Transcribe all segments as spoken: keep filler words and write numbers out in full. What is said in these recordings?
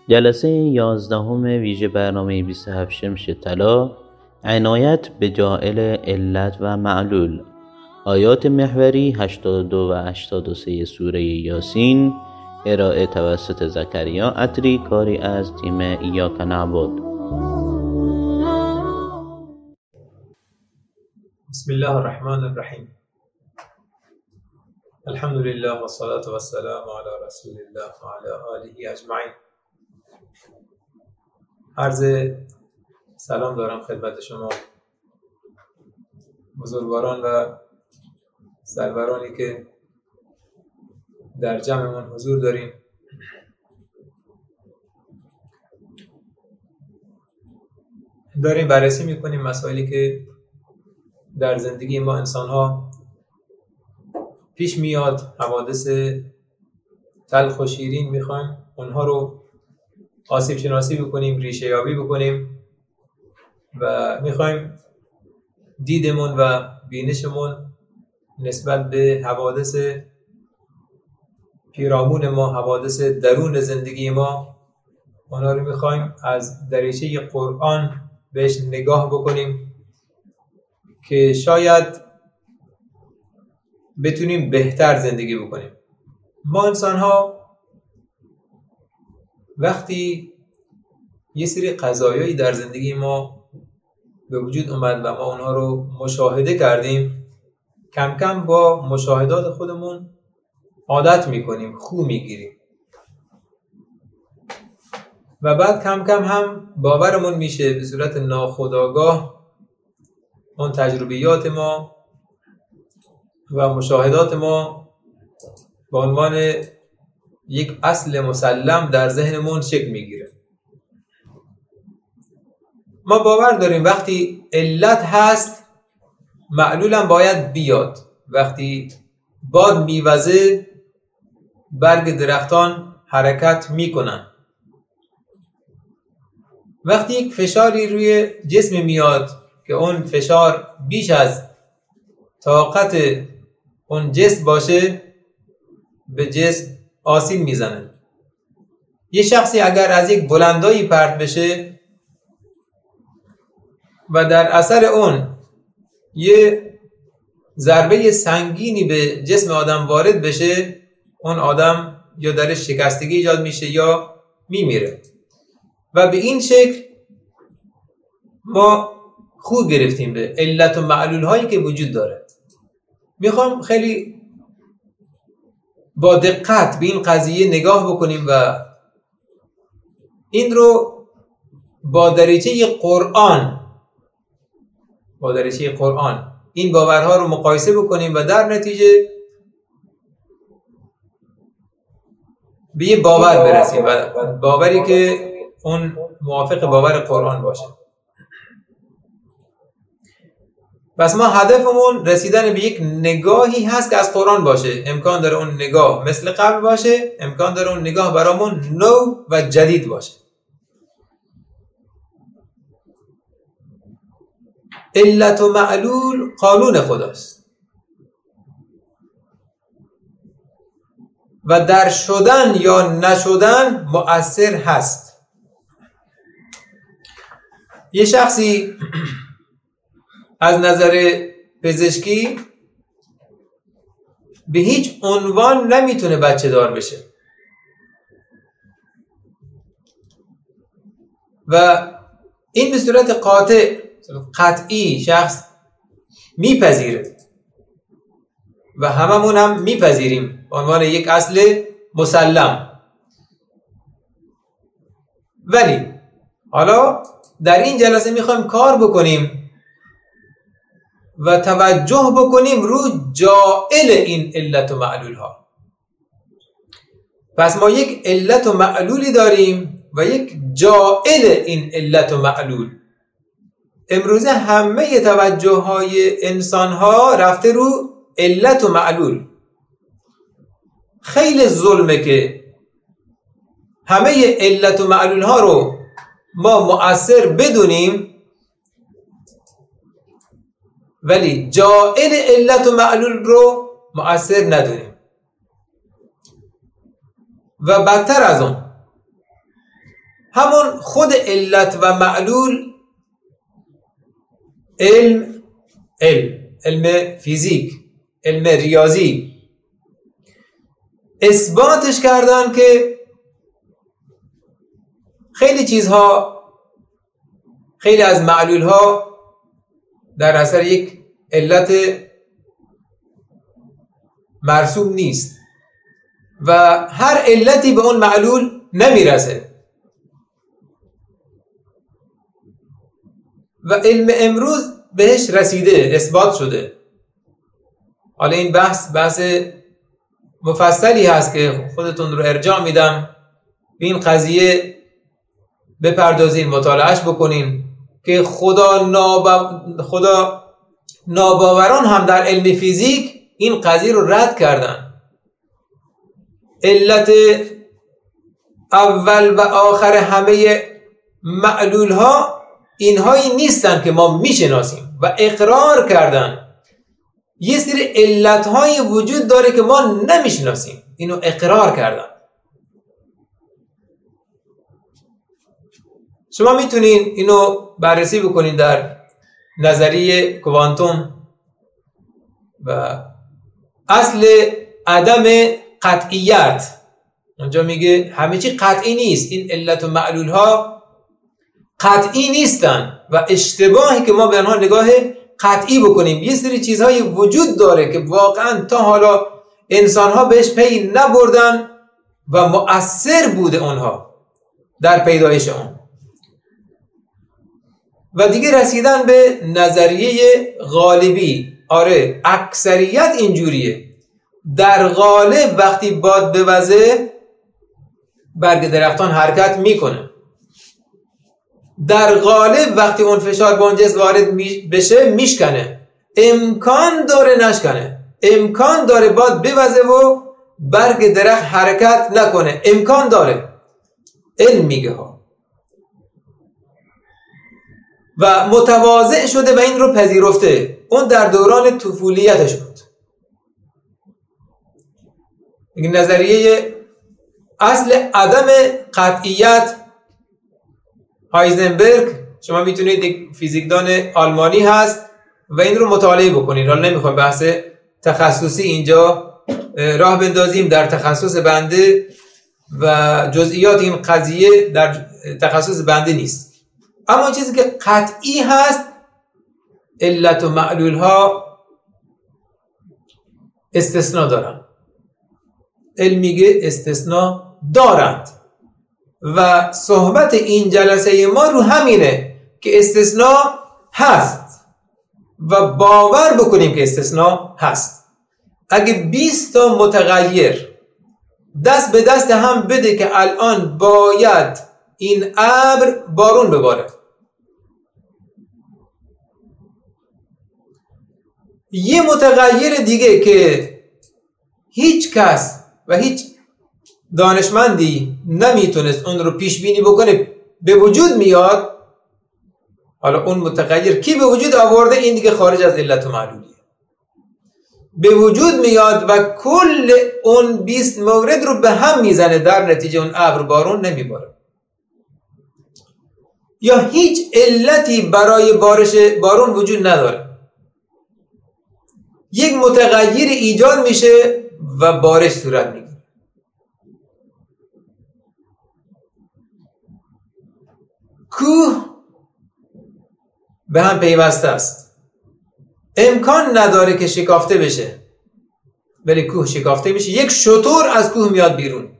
جلسه یازدهم ویژه برنامه بیست و هفت شمس طلا، عنایت به جاعل علت و معلول. آیات محوری هشتاد و دو و هشتاد و سه سوره یاسین، ارائه توسط زکریا عطری، کاری از تیم ایاک نعبد. بسم الله الرحمن الرحیم. الحمد لله و الصلاة و السلام علی رسول الله و علی آله اجمعین. عرض سلام دارم خدمت شما بزرگواران و سرورانی که در جمعمون حضور داریم. داریم بررسی میکنیم مسائلی که در زندگی ما انسان ها پیش میاد، حوادث تلخ و شیرین. میخوایم اونها رو آسیب شناسی بکنیم، ریشه یابی بکنیم و میخوایم دیدمون و بینشمون نسبت به حوادث پیرامون ما، حوادث درون زندگی ما، اونها رو میخوایم از دریچه قرآن بهش نگاه بکنیم که شاید بتونیم بهتر زندگی بکنیم. ما انسان ها وقتی یه سری قضایایی در زندگی ما به وجود اومد و ما اونها رو مشاهده کردیم، کم کم با مشاهدات خودمون عادت میکنیم، خو میگیریم و بعد کم کم هم باورمون میشه به صورت ناخودآگاه اون تجربیات ما و مشاهدات ما به عنوان یک اصل مسلم در ذهنمون شکل میگیره. ما باور داریم وقتی علت هست معلولم باید بیاد. وقتی باد میوزه برگ درختان حرکت میکنن. وقتی یک فشاری روی جسم میاد که اون فشار بیش از طاقت اون جسم باشه، به جسم آسیب میزنه. یه شخصی اگر از یک بلندایی پرت بشه و در اثر اون یه ضربه سنگینی به جسم آدم وارد بشه، اون آدم یا درش شکستگی ایجاد میشه یا میمیره. و به این شکل ما خوب گرفتیم به علت و معلول هایی که وجود داره. میخوام خیلی با دقت به این قضیه نگاه بکنیم و این رو با دریچه قرآن با دریچه قرآن این باورها رو مقایسه بکنیم و در نتیجه به یه باور برسیم و باوری که اون موافق باور قرآن باشه. پس ما هدفمون رسیدن به یک نگاهی هست که از قرآن باشه. امکان داره اون نگاه مثل قبل باشه، امکان داره اون نگاه برامون نو و جدید باشه. علت و معلول قانون خداست و در شدن یا نشدن مؤثر هست. یه شخصی از نظر پزشکی به هیچ عنوان نمیتونه بچه دار بشه و این به صورت قاطع قطعی شخص میپذیره و هممون هم میپذیریم به عنوان یک اصل مسلم. ولی حالا در این جلسه میخوایم کار بکنیم و توجه بکنیم رو جاعل این علت و معلول ها. پس ما یک علت و معلولی داریم و یک جاعل این علت و معلول. امروزه همه توجه های انسان ها رفته رو علت و معلول. خیلی ظلمه که همه علت و معلول ها رو ما مؤثر بدونیم ولی جاعل علت و معلول رو مؤثر ندونیم. و بدتر از اون همون خود علت و معلول علم علم علم فیزیک، علم ریاضی اثباتش کردن که خیلی چیزها، خیلی از معلول ها در اثر یک علت مرسوم نیست و هر علتی به اون معلول نمیرسه و علم امروز بهش رسیده، اثبات شده. حالا این بحث بحث مفصلی هست که خودتون رو ارجاع میدم به این قضیه بپردازین، مطالعهش بکنین که خدا نابا... خدا ناباوران هم در علم فیزیک این قضیه رو رد کردن. علت اول و آخر همه معلول ها اینهایی نیستن که ما میشناسیم و اقرار کردن یه سری علت های وجود داره که ما نمیشناسیم، اینو اقرار کردن. شما میتونین اینو بررسی بکنین در نظریه کوانتوم و اصل عدم قطعیت. اونجا میگه همه چی قطعی نیست، این علت و معلول ها قطعی نیستن و اشتباهی که ما به آنها نگاه قطعی بکنیم. یه سری چیزهای وجود داره که واقعا تا حالا انسان ها بهش پی نبردن و مؤثر بوده اونها در پیدایش اون. و دیگه رسیدن به نظریه غالبی. آره اکثریت اینجوریه، در غالب وقتی باد بوزه برگ درختان حرکت میکنه، در غالب وقتی اون فشار به اون جسم وارد بشه میشکنه، امکان داره نشکنه، امکان داره باد بوزه و برگ درخت حرکت نکنه، امکان داره. علم میگه ها و متواضع شده و این رو پذیرفته. اون در دوران طفولیتش بود. این نظریه اصل عدم قطعیت هایزنبرگ، شما میتونید یک فیزیکدان آلمانی هست و این رو مطالعه بکنید. حالا نمیخوام بحث تخصصی اینجا راه بندازیم در تخصص بنده و جزئیات این قضیه در تخصص بنده نیست، اما چیزی که قطعی هست علت و معلول ها استثناء دارن. علم میگه استثناء دارند و صحبت این جلسه ما رو همینه که استثناء هست و باور بکنیم که استثناء هست. اگه بیست تا متغیر دست به دست هم بده که الان باید این ابر بارون بباره، یه متغیر دیگه که هیچ کس و هیچ دانشمندی نمیتونست اون رو پیش بینی بکنه به وجود میاد، حالا اون متغیر کی به وجود آورده؟ این دیگه خارج از علت و معلولیه. به وجود میاد و کل اون بیست مورد رو به هم میزنه، در نتیجه اون ابر بارون نمیباره. یا هیچ علتی برای بارش بارون وجود نداره، یک متغیر ایجاد میشه و بارش صورت میگیره. کوه به هم پیوسته است، امکان نداره که شکافته بشه، ولی کوه شکافته میشه، یک شتر از کوه میاد بیرون.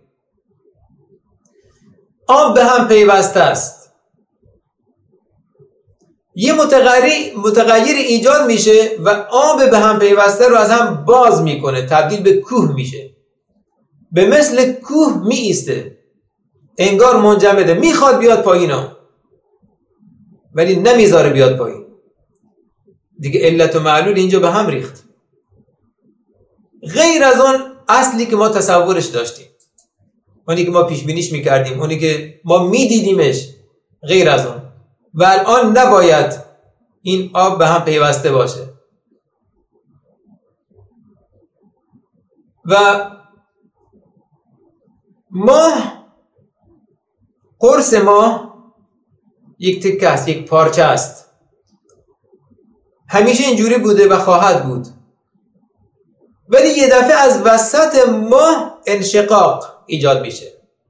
آب به هم پیوسته است، یه متغیر متغیر ایجاد میشه و آب به هم پیوسته رو از هم باز میکنه، تبدیل به کوه میشه، به مثل کوه می ایسته، انگار منجمده، میخواد بیاد پایین ها ولی نمیذاره بیاد پایین. دیگه علت و معلول اینجا به هم ریخت، غیر از اون اصلی که ما تصورش داشتیم، اونی که ما پیش بینیش میکردیم، اونی که ما میدیدیمش، غیر از اون. و الان نباید این آب به هم پیوسته باشه. و ماه قرص ما یک تکه است، یک پارچه است، همیشه اینجوری بوده و خواهد بود، ولی یه دفعه از وسط ماه انشقاق ایجاد میشه،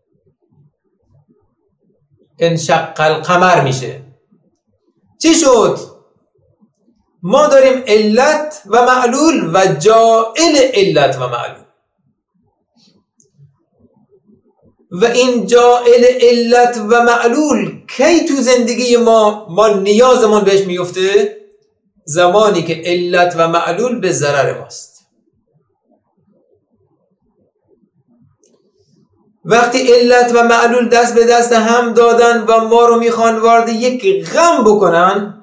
انشق القمر میشه. چی شد؟ ما داریم علت و معلول و جائل علت و معلول، و این جائل علت و معلول کی تو زندگی ما ما نیازمون بهش میفته؟ زمانی که علت و معلول به ضرر ماست. وقتی علت و معلول دست به دست هم دادن و ما رو میخوان وارد یک غم بکنن،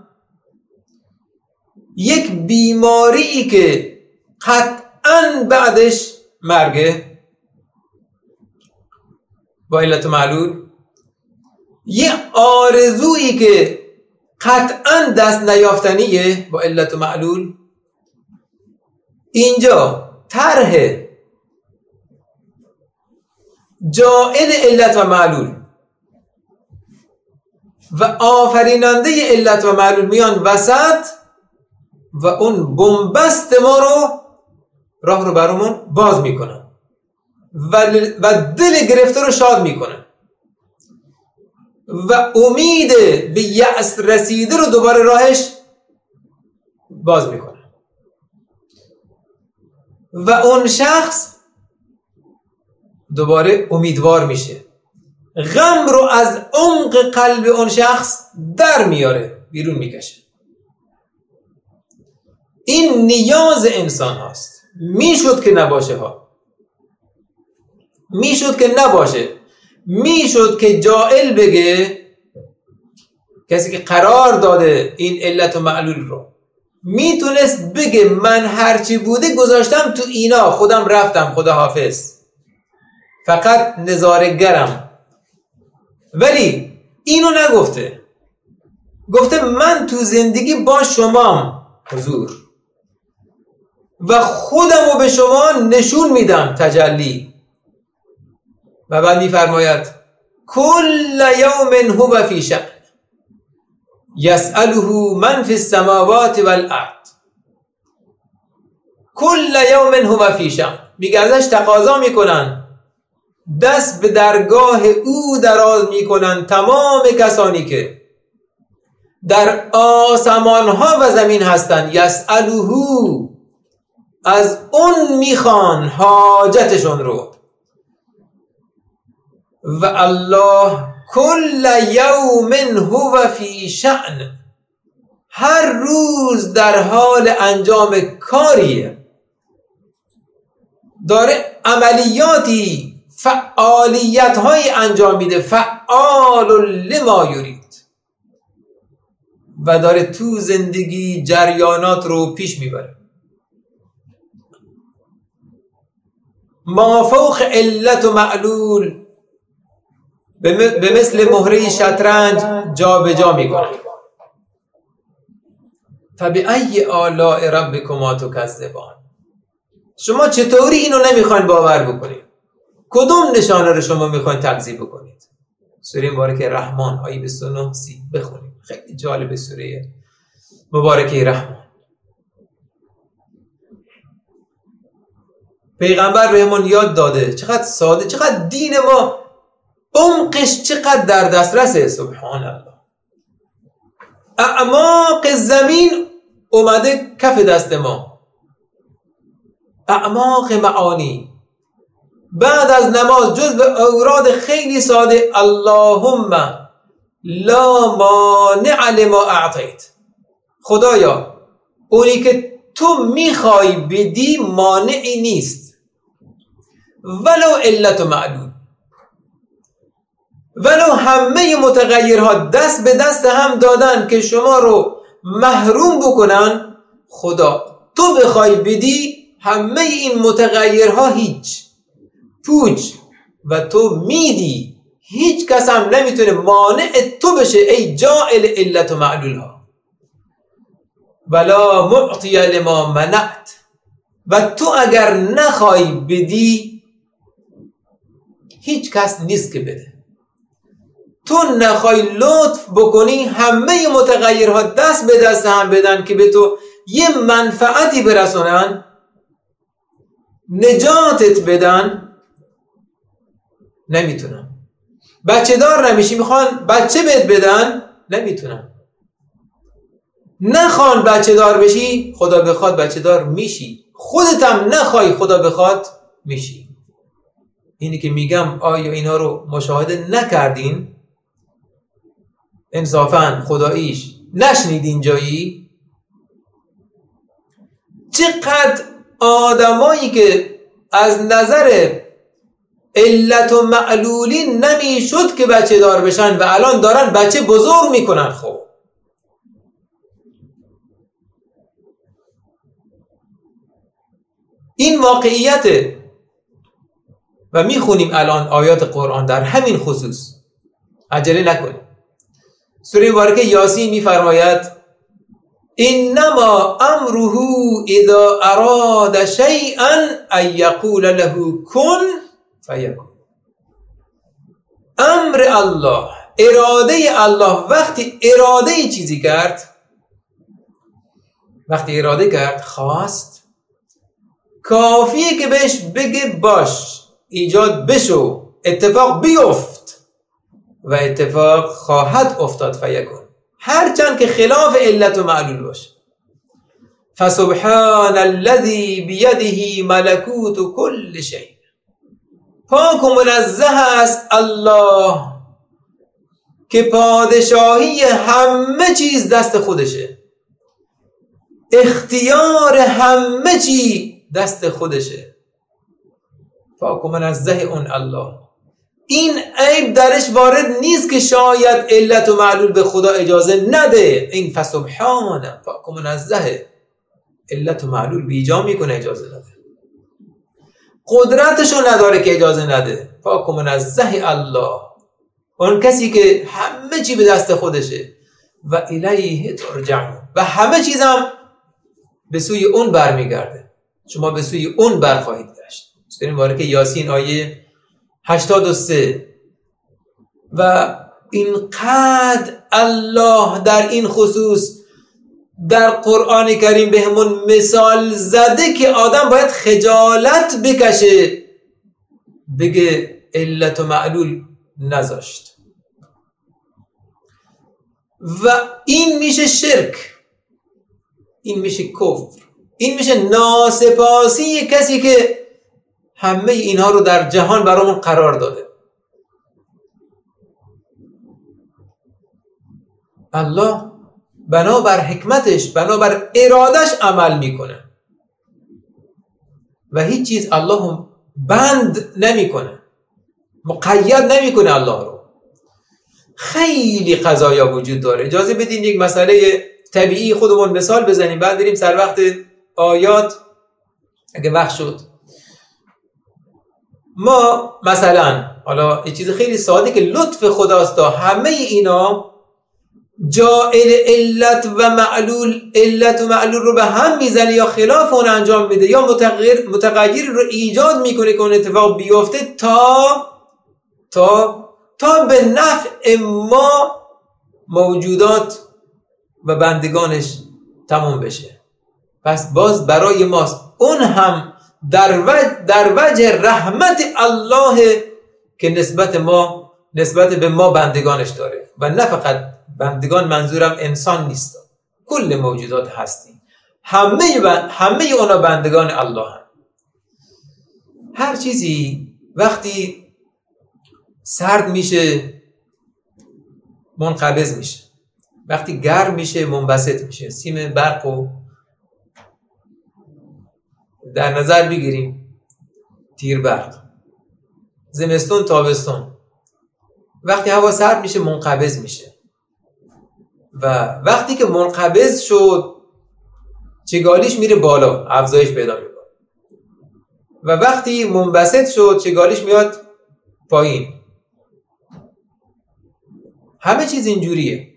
یک بیماری که قطعاً بعدش مرگه با علت و معلول، یه آرزویی که قطعاً دست نیافتنیه با علت و معلول، اینجا طرح جائل علت و معلول و آفریننده علت و معلول میان وسط و اون بنبست ما رو راه رو برامون باز میکنن و, و دل گرفته رو شاد میکنن و امید به یأس رسیده رو دوباره راهش باز میکنن و اون شخص دوباره امیدوار میشه، غم رو از عمق قلب اون شخص در میاره، بیرون میکشه. این نیاز انسان هاست. میشد که نباشه ها، میشد که نباشه، میشد که جائل بگه، کسی که قرار داده این علت و معلول رو، میتونست بگه من هرچی بوده گذاشتم تو اینا، خودم رفتم، خدا حافظ، فقط نظاره‌گرم. ولی اینو نگفته، گفته من تو زندگی با شمام حضور و خودم رو به شما نشون میدم تجلی. و بعد میفرماید کل یوم هو فی شأن یسأله من فی السماوات والارض. کل یوم هو فی شأن، میگه ازش تقاضا میکنن، دست به درگاه او دراز میکنن تمام کسانی که در آسمان ها و زمین هستند. یسأله، از اون میخوان حاجتشون رو. و الله کل یوم هو فی شأن، هر روز در حال انجام کاریه، داره عملیاتی، فعالیت های انجام میده، فعال لما یرید، و داره تو زندگی جریانات رو پیش میبره. ما فوق علت و معلول به مثل مهره شطرنج جا به جا میکنه. فبأی آلاء ربکما تکذبان، شما چطوری اینو نمیخواین باور بکنید؟ کدوم نشانه رو شما میخواین تکذیب بکنید؟ سوره مبارکه رحمان آیه بیست و نه سی بخونید، خیلی جالب سوره مبارکه رحمان. پیغمبر بهمون یاد داده چقدر ساده، چقدر دین ما عمقش چقدر در دسترسه. سبحان الله، اعماق زمین اومده کف دست ما، اعماق معانی. بعد از نماز جز به اوراد خیلی ساده، اللهم لا مانع لما اعطیت، خدایا اونی که تو میخوای بدی مانعی نیست، ولو علت و معلول، ولو همه متغیرها دست به دست هم دادن که شما رو محروم بکنن، خدا تو بخوای بدی همه این متغیرها هیچ، پوچ، و تو میدی، هیچ کس هم نمیتونه مانع تو بشه ای جائل علت و معلول ها. ولا معطی لما منعت، و تو اگر نخوای بدی هیچ کس نیست که بده. تو نخوای لطف بکنی همه متغیرها دست به دست هم بدن که به تو یه منفعتی برسونن، نجاتت بدن، نمیتونن. بچه دار نمیشی، میخوان بچه بهت بدن، نمیتونن. نخوان بچه دار بشی، خدا بخواد بچه دار میشی. خودت هم نخوای، خدا بخواد میشی. اینی که میگم آیا اینا رو مشاهده نکردین؟ انصافاً خداییش نشنیدین جایی؟ چقدر آدمایی که از نظر علت و معلولی نمیشد که بچه دار بشن و الان دارن بچه بزرگ میکنن. خب این واقعیته و میخونیم الان آیات قرآن در همین خصوص. عجله نکنیم. سوره مبارکه یاسین میفرماید انما امره اذا اراد شیئا ان یقول له کن فیکون. امر الله، اراده الله، وقتی اراده چیزی کرد، وقتی اراده کرد، خواست، کافیه که بهش بگه باش، ایجاد بشو، اتفاق بیفت و اتفاق خواهد افتاد. فیکون، هرچند که خلاف علت و معلول باشه. فسبحان الذی بیده ملکوت کل شیء. پاک و منزه است الله که پادشاهی همه چیز دست خودشه، اختیار همه چی دست خودشه. پاک و منزه اون الله. این عیب درش وارد نیست که شاید علت و معلول به خدا اجازه نده. این فسبحانه، پاک و منزه، علت و معلول بیجا میکنه اجازه نده، قدرتشو نداره که اجازه نده. پاک و منزه الله، اون کسی که همه چی به دست خودشه. و الیه ترجعون، و همه چیزم به سوی اون برمیگرده. شما به سوی اون برخواهید گشت. سوره مبارکه یاسین آیه هشتاد و سه. و اینقدر الله در این خصوص در قرآن کریم به همون مثال زده که آدم باید خجالت بکشه بگه علت و معلول نذاشت. و این میشه شرک، این میشه کفر، این میشه ناسپاسی کسی که همه اینها رو در جهان برامون قرار داده. الله بنابر حکمتش، بنابر ارادش عمل میکنه و هیچ چیز الله بند نمیکنه، مقید نمیکنه الله رو. خیلی قضایا وجود داره. اجازه بدین یک مسئله طبیعی خودمون مثال بزنیم، بعد بریم سر وقت آیات اگه وقت شد. ما مثلا حالا یه چیز خیلی ساده که لطف خداست، تا همه اینا جائل علت و معلول، علت و معلول رو به هم میزنه یا خلاف اون انجام میده یا متغیر متغیر رو ایجاد میکنه که اون اتفاق بیفته تا تا تا به نفع ما موجودات و بندگانش تموم بشه. پس باز برای ماست. اون هم در وجه, در وجه رحمت الله که نسبت ما نسبت به ما بندگانش داره. و نه فقط بندگان، منظورم انسان نیست، کل موجودات هستی، همه بند، همه اونا بندگان الله هم. هر چیزی وقتی سرد میشه منقبض میشه، وقتی گرم میشه منبسط میشه. سیم برق رو در نظر بگیریم، تیر برق، زمستون تابستون، وقتی هوا سرد میشه منقبض میشه و وقتی که منقبض شد چگالیش میره بالا، افزایش پیدا میکنه و وقتی منبسط شد چگالیش میاد پایین. همه چیز اینجوریه.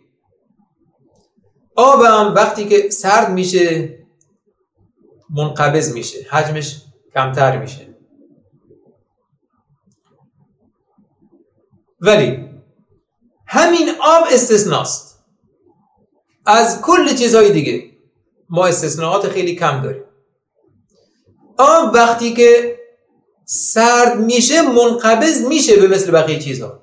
آب هم وقتی که سرد میشه منقبض میشه، حجمش کمتر میشه. ولی همین آب استثناست از کل چیزهای دیگه. ما استثناءات خیلی کم داریم. آب وقتی که سرد میشه منقبض میشه به مثل بقیه چیزها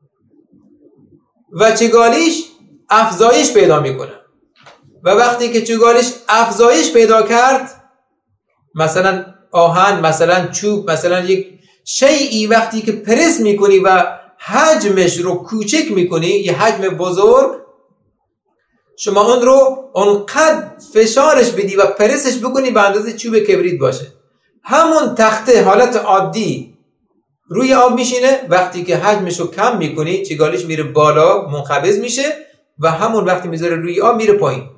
و چگالیش افزایش پیدا میکنه و وقتی که چگالیش افزایش پیدا کرد، مثلا آهن، مثلا چوب، مثلا یک شیئی وقتی که پرس میکنی و حجمش رو کوچک میکنی، یه حجم بزرگ، شما اون رو اونقدر فشارش بدی و پرسش بکنی به اندازه چوب کبریت باشه، همون تخته حالت عادی روی آب میشینه، وقتی که حجمش رو کم میکنی چگالیش میره بالا، منقبض میشه و همون وقتی میذاره روی آب میره پایین.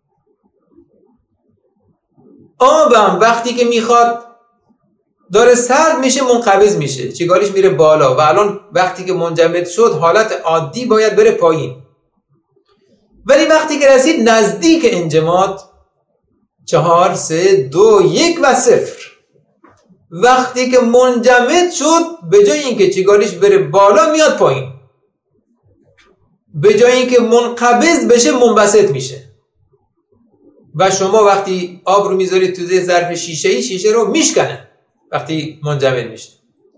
آبم وقتی که میخواد داره سرد میشه منقبض میشه، چگالیش میره بالا و الان وقتی که منجمد شد حالت عادی باید بره پایین، ولی وقتی که رسید نزدیک انجماد چهار، سه، دو، یک و صفر، وقتی که منجمد شد به جای اینکه چگالیش بره بالا میاد پایین، به جای اینکه منقبض بشه منبسط میشه و شما وقتی آب رو میذارید تو ظرف شیشه‌ای شیشه رو میشکنه وقتی منجمد میشه.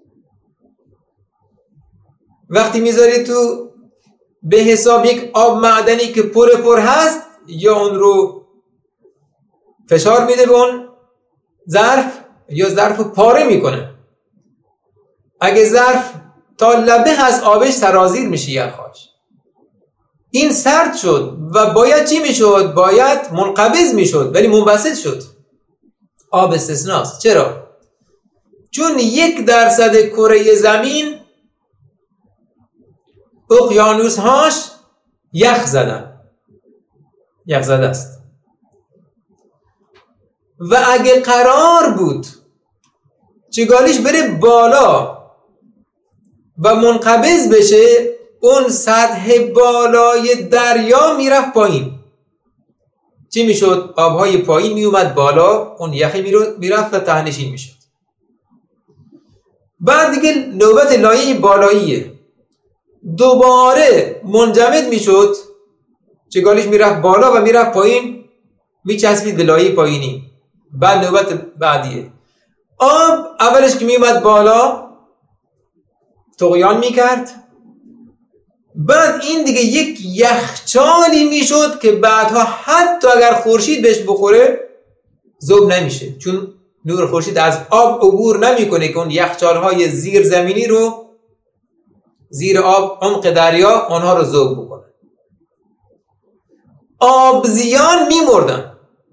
وقتی میذارید تو به حساب یک آب معدنی که پر پر هست، یا اون رو فشار میده به اون ظرف یا ظرف پاره میکنه. اگه ظرف تا لبه هست آبش سرازیر میشه یخاش، این سرد شد و باید چی میشد؟ باید منقبض میشد ولی منبسط شد. آب استثناست. چرا؟ چون یک درصد کره زمین اقیانوس هاش یخ زدن، یخ زده است و اگه قرار بود چگالیش بره بالا و منقبض بشه، اون سطح بالای دریا میرفت پایین. چی میشد؟ آبهای پایین میومد بالا، اون یخی میرفت و تهنشین میشد. بعد دیگه نوبت لایه بالاییه، دوباره منجمد میشد، چگالیش میرفت بالا و میرفت پایین، میچسبید به لایه پایینی. بعد نوبت بعدیه، آب اولش که میومد بالا طغیان میکرد، بعد این دیگه یک یخچالی میشد که بعدها حتی اگر خورشید بهش بخوره ذوب نمیشه، چون نور خورشید از آب عبور نمیکنه که اون یخچال‌های زیر زمینی رو زیر آب عمق دریا اونها رو ذوب بکنه. آبزیان میمردن.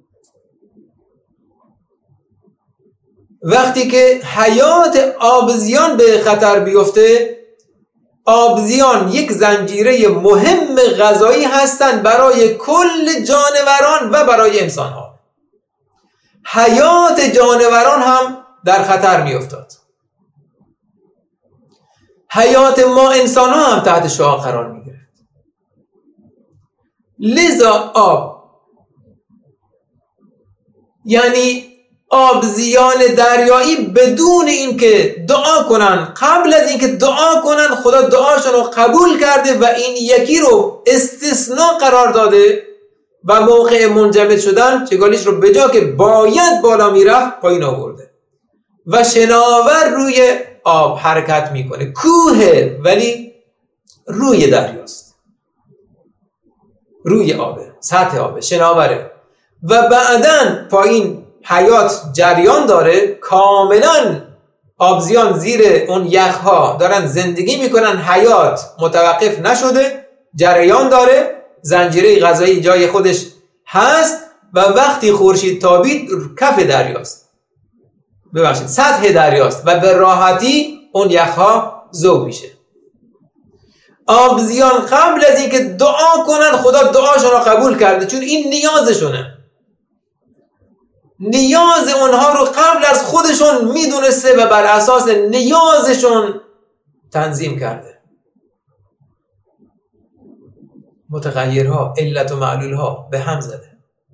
وقتی که حیات آبزیان به خطر بیفته، آبزیان یک زنجیره مهم غذایی هستند برای کل جانوران و برای انسان‌ها. حیات جانوران هم در خطر می افتاد. حیات ما انسان‌ها هم تحت شعاع قرار می گرفت. لذا آب، یعنی آبزیان دریایی، بدون اینکه دعا کنن، قبل از اینکه دعا کنن خدا دعاشون رو قبول کرده و این یکی رو استثناء قرار داده و موقع منجمد شدن چگالیش رو به جا که باید بالا میرفت پایین آورده و شناور روی آب حرکت میکنه. کوه ولی روی دریاست، روی آبه، سطح آبه، شناوره و بعدن پایین حیات جریان داره. کاملا آبزیان زیر اون یخها دارن زندگی میکنن، حیات متوقف نشده، جریان داره، زنجیره غذایی جای خودش هست و وقتی خورشید تابید کف دریاست، ببخشید سطح دریاست و به راحتی اون یخها ذوب میشه. آبزیان قبل از اینکه دعا کنن خدا دعاشون رو قبول کرده، چون این نیازشونه. نیاز اونها رو قبل از خودشون میدونسته و بر اساس نیازشون تنظیم کرده. متغیرها، علت و معلولها به هم زده.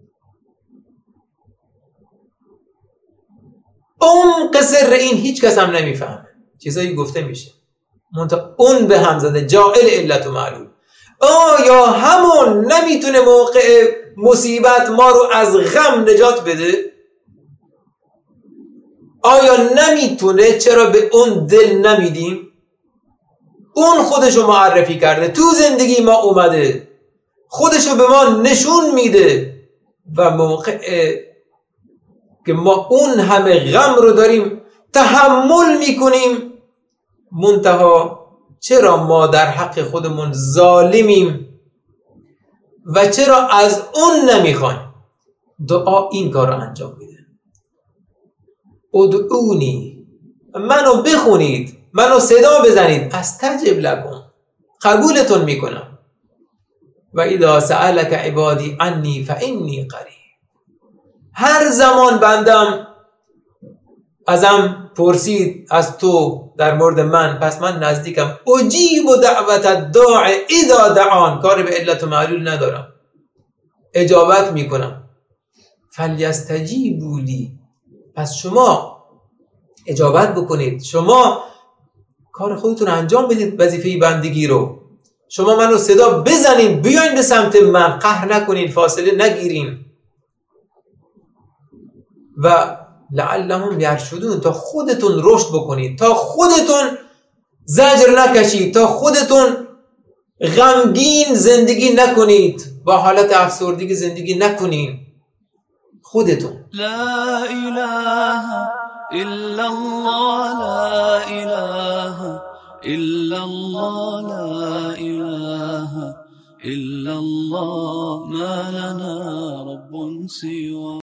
عمق سر این هیچ کس هم نمیفهمه، چیزایی گفته میشه منتها اون به هم زده، جائل علت و معلول. آیا همون نمیتونه موقع مصیبت ما رو از غم نجات بده؟ آیا نمیتونه؟ چرا به اون دل نمیدیم؟ اون خودشو معرفی کرده، تو زندگی ما اومده، خودشو به ما نشون میده و موقع که ما اون همه غم رو داریم تحمل میکنیم، منتها چرا ما در حق خودمون ظالمیم و چرا از اون نمیخوایم؟ دعا این کار رو انجام میده. ادعونی، منو بخونید، منو صدا بزنید، استجب لکم، قبولتون میکنم. و اذا سألک عبادی عنی فانی قریب، هر زمان بندم ازم پرسید از تو در مورد من، پس من نزدیکم. اجیب دعوت الداع اذا دعان، کار به علت و معلول ندارم، اجابت میکنم. فلیستجیبوا لی، پس شما اجابت بکنید، شما کار خودتون انجام بدید، وظیفه بندگی رو. شما منو صدا بزنید، بیاین به سمت من، قهر نکنین، فاصله نگیرین. و لعلهم یرشدون، تا خودتون رشد بکنید، تا خودتون زجر نکشید، تا خودتون غمگین زندگی نکنید، با حالت افسردگی زندگی نکنید. خودتون لا اله الا الله، لا اله الا الله، لا اله الا الله، ما لنا رب سواه.